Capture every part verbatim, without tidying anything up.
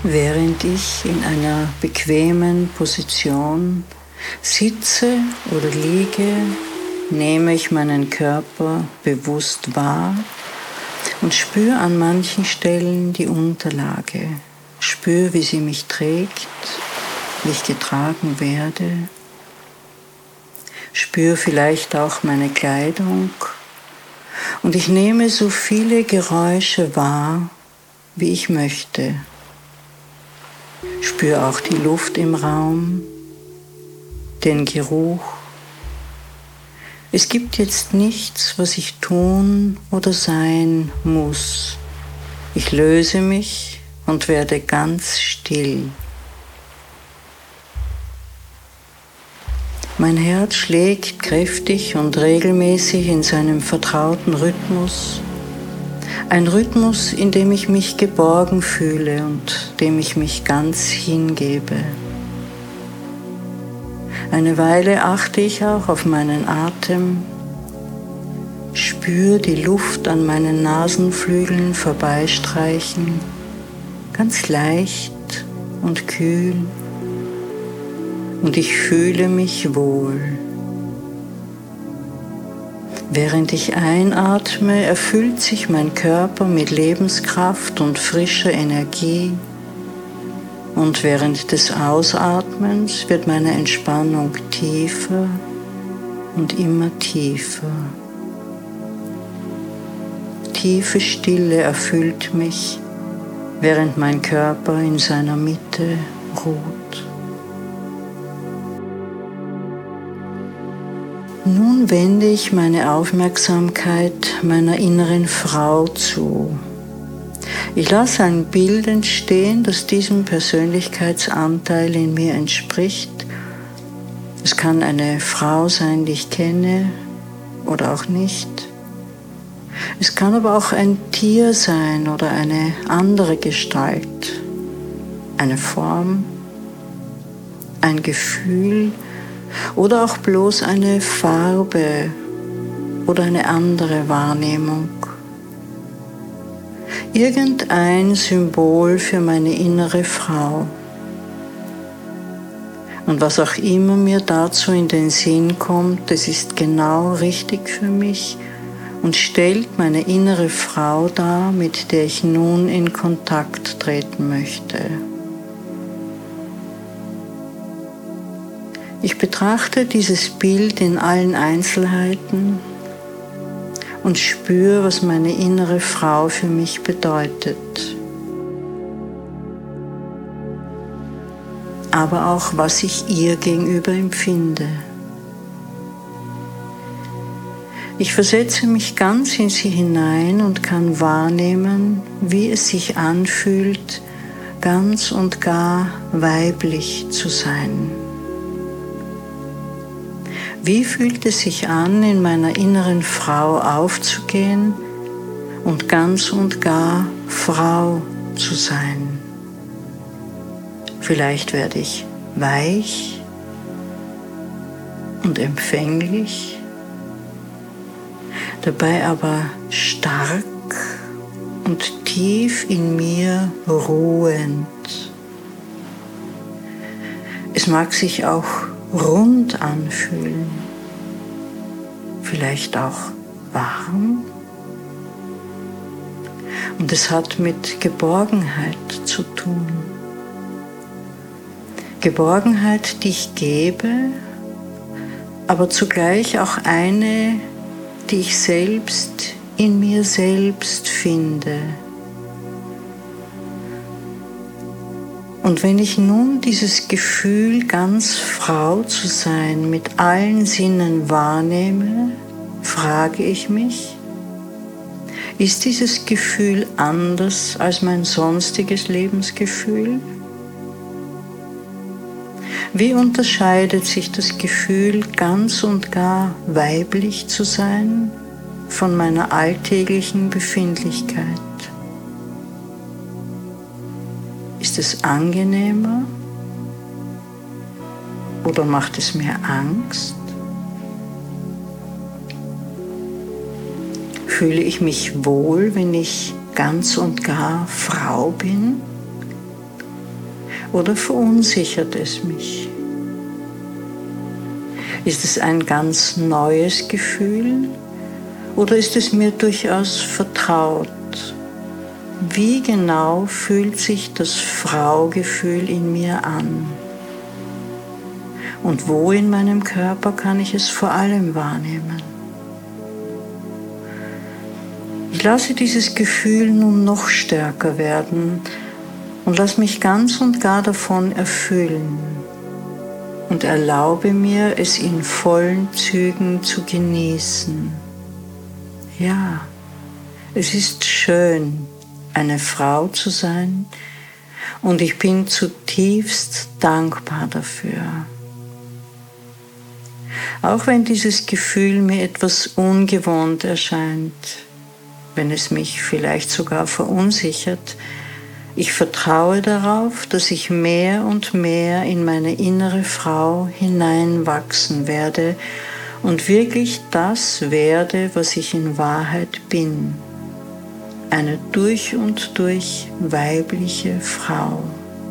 Während ich in einer bequemen Position sitze oder liege, nehme ich meinen Körper bewusst wahr und spüre an manchen Stellen die Unterlage. Spüre, wie sie mich trägt, wie ich getragen werde. Spüre vielleicht auch meine Kleidung. Und ich nehme so viele Geräusche wahr, wie ich möchte. Spüre auch die Luft im Raum, den Geruch. Es gibt jetzt nichts, was ich tun oder sein muss. Ich löse mich und werde ganz still. Mein Herz schlägt kräftig und regelmäßig in seinem vertrauten Rhythmus. Ein Rhythmus, in dem ich mich geborgen fühle und dem ich mich ganz hingebe. Eine Weile achte ich auch auf meinen Atem, spüre die Luft an meinen Nasenflügeln vorbeistreichen, ganz leicht und kühl, und ich fühle mich wohl. Während ich einatme, erfüllt sich mein Körper mit Lebenskraft und frischer Energie. Und während des Ausatmens wird meine Entspannung tiefer und immer tiefer. Tiefe Stille erfüllt mich, während mein Körper in seiner Mitte ruht. Nun wende ich meine Aufmerksamkeit meiner inneren Frau zu. Ich lasse ein Bild entstehen, das diesem Persönlichkeitsanteil in mir entspricht. Es kann eine Frau sein, die ich kenne oder auch nicht. Es kann aber auch ein Tier sein oder eine andere Gestalt, eine Form, ein Gefühl oder auch bloß eine Farbe oder eine andere Wahrnehmung. Irgendein Symbol für meine innere Frau. Und was auch immer mir dazu in den Sinn kommt, es ist genau richtig für mich und stellt meine innere Frau dar, mit der ich nun in Kontakt treten möchte. Ich betrachte dieses Bild in allen Einzelheiten und spüre, was meine innere Frau für mich bedeutet. Aber auch, was ich ihr gegenüber empfinde. Ich versetze mich ganz in sie hinein und kann wahrnehmen, wie es sich anfühlt, ganz und gar weiblich zu sein. Wie fühlt es sich an, in meiner inneren Frau aufzugehen und ganz und gar Frau zu sein? Vielleicht werde ich weich und empfänglich, dabei aber stark und tief in mir ruhend. Es mag sich auch rund anfühlen, vielleicht auch warm. Und es hat mit Geborgenheit zu tun. Geborgenheit, die ich gebe, aber zugleich auch eine, die ich selbst in mir selbst finde. Und wenn ich nun dieses Gefühl, ganz Frau zu sein, mit allen Sinnen wahrnehme, frage ich mich, ist dieses Gefühl anders als mein sonstiges Lebensgefühl? Wie unterscheidet sich das Gefühl, ganz und gar weiblich zu sein, von meiner alltäglichen Befindlichkeit? Ist es angenehmer oder macht es mir Angst? Fühle ich mich wohl, wenn ich ganz und gar Frau bin? oder verunsichert es mich? Ist es ein ganz neues Gefühl oder ist es mir durchaus vertraut? Wie genau fühlt sich das Fraugefühl in mir an? Und wo in meinem Körper kann ich es vor allem wahrnehmen? Ich lasse dieses Gefühl nun noch stärker werden und lasse mich ganz und gar davon erfüllen und erlaube mir, es in vollen Zügen zu genießen. Ja, es ist schön, eine Frau zu sein, und ich bin zutiefst dankbar dafür. Auch wenn dieses Gefühl mir etwas ungewohnt erscheint, wenn es mich vielleicht sogar verunsichert, ich vertraue darauf, dass ich mehr und mehr in meine innere Frau hineinwachsen werde und wirklich das werde, was ich in Wahrheit bin. Eine durch und durch weibliche Frau.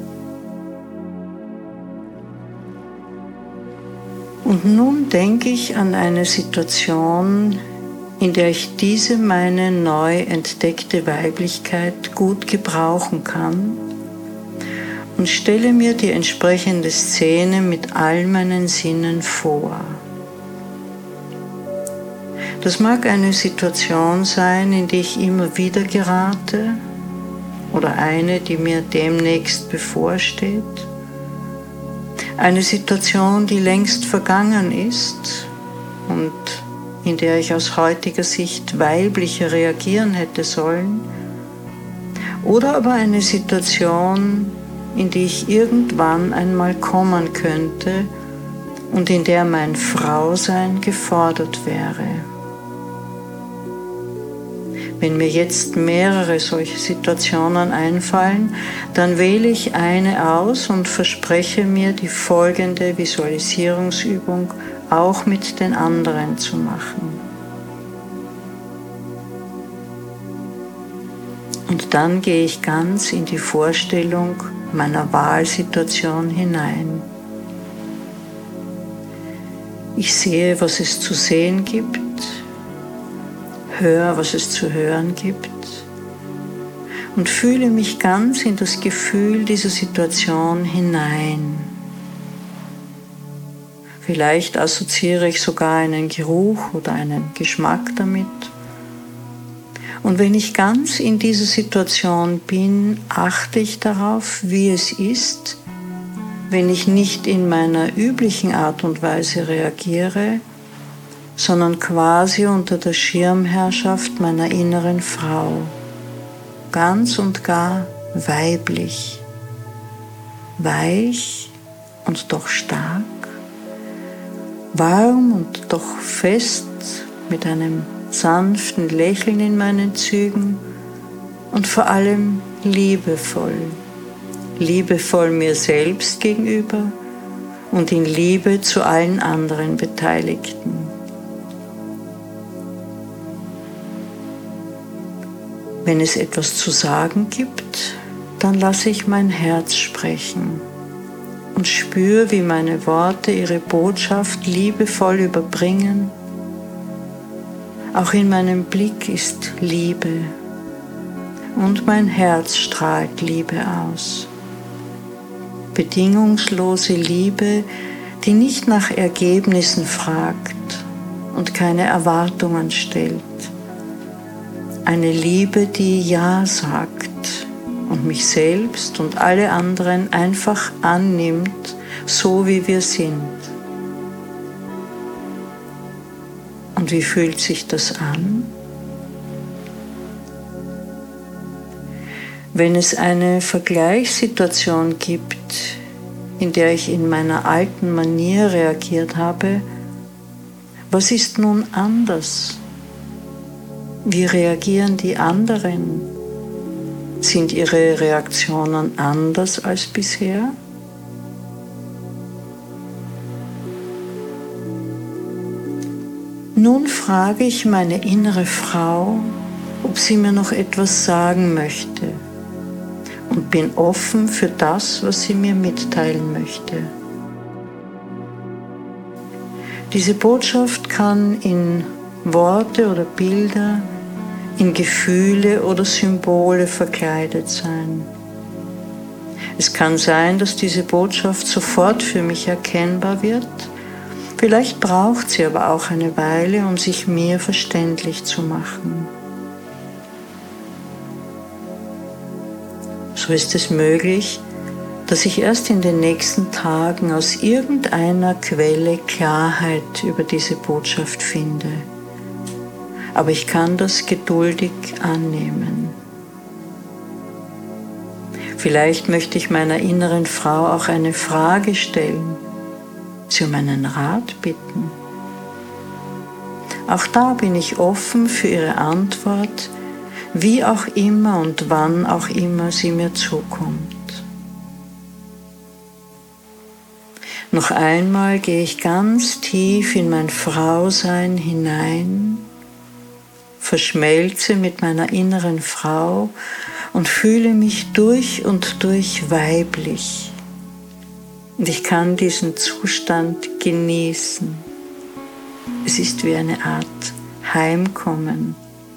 Und nun denke ich an eine Situation, in der ich diese meine neu entdeckte Weiblichkeit gut gebrauchen kann und stelle mir die entsprechende Szene mit all meinen Sinnen vor. Das mag eine Situation sein, in die ich immer wieder gerate, oder eine, die mir demnächst bevorsteht. Eine Situation, die längst vergangen ist und in der ich aus heutiger Sicht weiblicher reagieren hätte sollen. Oder aber eine Situation, in die ich irgendwann einmal kommen könnte und in der mein Frausein gefordert wäre. Wenn mir jetzt mehrere solche Situationen einfallen, dann wähle ich eine aus und verspreche mir, die folgende Visualisierungsübung auch mit den anderen zu machen. Und dann gehe ich ganz in die Vorstellung meiner Wahlsituation hinein. Ich sehe, was es zu sehen gibt, höre, was es zu hören gibt und fühle mich ganz in das Gefühl dieser Situation hinein. Vielleicht assoziiere ich sogar einen Geruch oder einen Geschmack damit. Und wenn ich ganz in dieser Situation bin, achte ich darauf, wie es ist, wenn ich nicht in meiner üblichen Art und Weise reagiere, sondern quasi unter der Schirmherrschaft meiner inneren Frau, ganz und gar weiblich, weich und doch stark, warm und doch fest, mit einem sanften Lächeln in meinen Zügen und vor allem liebevoll, liebevoll mir selbst gegenüber und in Liebe zu allen anderen Beteiligten. Wenn es etwas zu sagen gibt, dann lasse ich mein Herz sprechen und spüre, wie meine Worte ihre Botschaft liebevoll überbringen. Auch in meinem Blick ist Liebe und mein Herz strahlt Liebe aus. Bedingungslose Liebe, die nicht nach Ergebnissen fragt und keine Erwartungen stellt. Eine Liebe, die Ja sagt und mich selbst und alle anderen einfach annimmt, so wie wir sind. Und wie fühlt sich das an? Wenn es eine Vergleichssituation gibt, in der ich in meiner alten Manier reagiert habe, was ist nun anders? Wie reagieren die anderen? Sind ihre Reaktionen anders als bisher? Nun frage ich meine innere Frau, ob sie mir noch etwas sagen möchte und bin offen für das, was sie mir mitteilen möchte. Diese Botschaft kann in Worte oder Bilder, in Gefühle oder Symbole verkleidet sein. Es kann sein, dass diese Botschaft sofort für mich erkennbar wird. Vielleicht braucht sie aber auch eine Weile, um sich mir verständlich zu machen. So ist es möglich, dass ich erst in den nächsten Tagen aus irgendeiner Quelle Klarheit über diese Botschaft finde. Aber ich kann das geduldig annehmen. Vielleicht möchte ich meiner inneren Frau auch eine Frage stellen, sie um einen Rat bitten. Auch da bin ich offen für ihre Antwort, wie auch immer und wann auch immer sie mir zukommt. Noch einmal gehe ich ganz tief in mein Frausein hinein, verschmelze mit meiner inneren Frau und fühle mich durch und durch weiblich. Und ich kann diesen Zustand genießen. Es ist wie eine Art Heimkommen.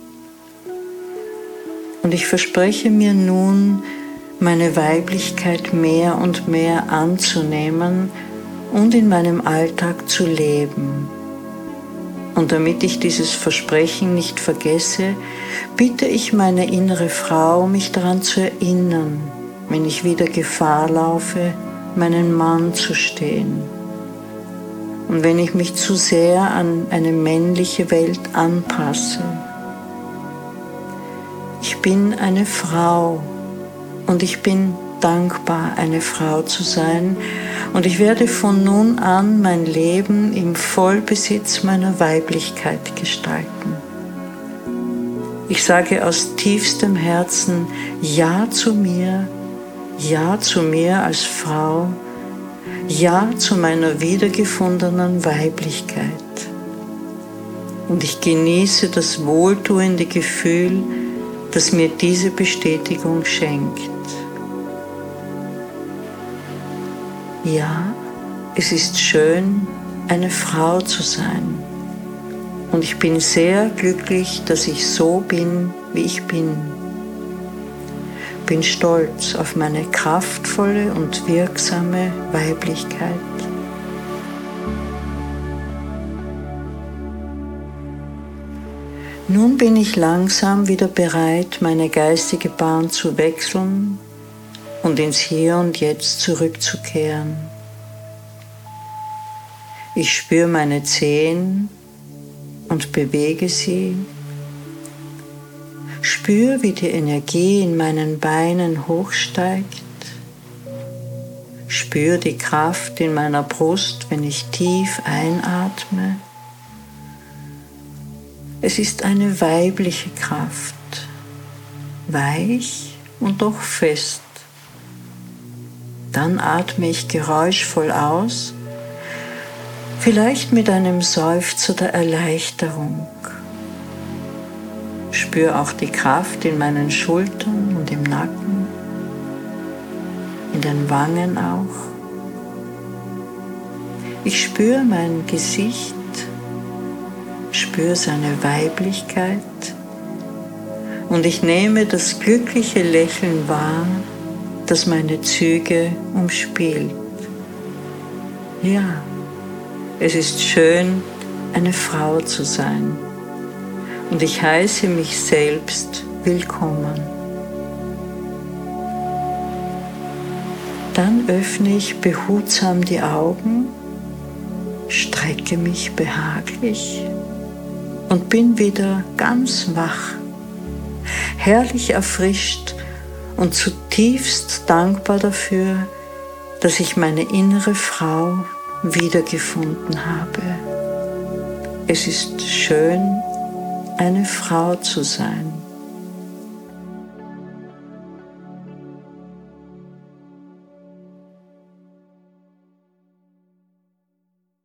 Und ich verspreche mir nun, meine Weiblichkeit mehr und mehr anzunehmen und in meinem Alltag zu leben. Und damit ich dieses Versprechen nicht vergesse, bitte ich meine innere Frau, mich daran zu erinnern, wenn ich wieder Gefahr laufe, meinen Mann zu stehen. Und wenn ich mich zu sehr an eine männliche Welt anpasse. Ich bin eine Frau und ich bin dankbar, eine Frau zu sein, und ich werde von nun an mein Leben im Vollbesitz meiner Weiblichkeit gestalten. Ich sage aus tiefstem Herzen Ja zu mir, Ja zu mir als Frau, Ja zu meiner wiedergefundenen Weiblichkeit. Und ich genieße das wohltuende Gefühl, das mir diese Bestätigung schenkt. Ja, es ist schön, eine Frau zu sein. Und ich bin sehr glücklich, dass ich so bin, wie ich bin. Bin stolz auf meine kraftvolle und wirksame Weiblichkeit. Nun bin ich langsam wieder bereit, meine geistige Bahn zu wechseln und ins Hier und Jetzt zurückzukehren. Ich spüre meine Zehen und bewege sie. Spüre, wie die Energie in meinen Beinen hochsteigt. Spüre die Kraft in meiner Brust, wenn ich tief einatme. Es ist eine weibliche Kraft, weich und doch fest. Dann atme ich geräuschvoll aus, vielleicht mit einem Seufzer der Erleichterung. Spüre auch die Kraft in meinen Schultern und im Nacken, in den Wangen auch. Ich spüre mein Gesicht, spüre seine Weiblichkeit und ich nehme das glückliche Lächeln wahr, das meine Züge umspielt. Ja, es ist schön, eine Frau zu sein. Und ich heiße mich selbst willkommen. Dann öffne ich behutsam die Augen, strecke mich behaglich und bin wieder ganz wach, herrlich erfrischt und zutiefst dankbar dafür, dass ich meine innere Frau wiedergefunden habe. Es ist schön, eine Frau zu sein.